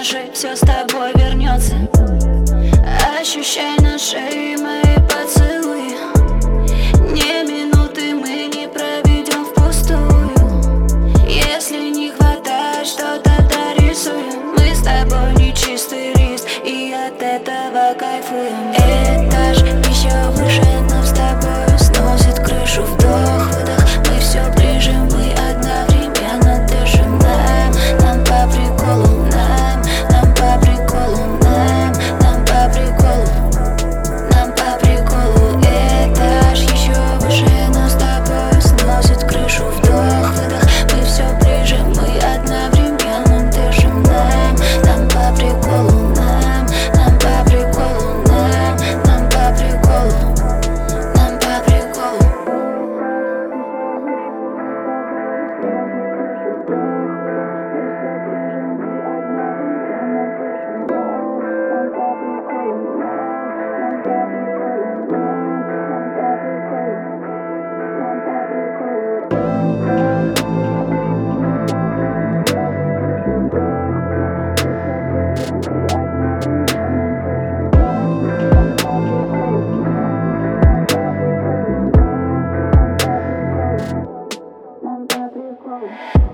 нашей все с тобой вернется. Ощущай на шее мои поцелуи. Не минуты мы не проведем впустую. Если не хватает что-то, дорисуем. Мы с тобой нечистый лист, и от этого кайфуем. Этаж еще выше, нам с тобой сносит крышу. Вдох-выдох, мы все ближе, мы одновременно дышим. Нам по приколу, нам по приколу, нам по приколу, нам по приколу. Этаж еще выше, нам с тобой сносит крышу. Вдох-выдох, мы все ближе, мы одновременно дышим. Нам по приколу, нам по приколу, нам по приколу, нам по приколу. Нам по приколу.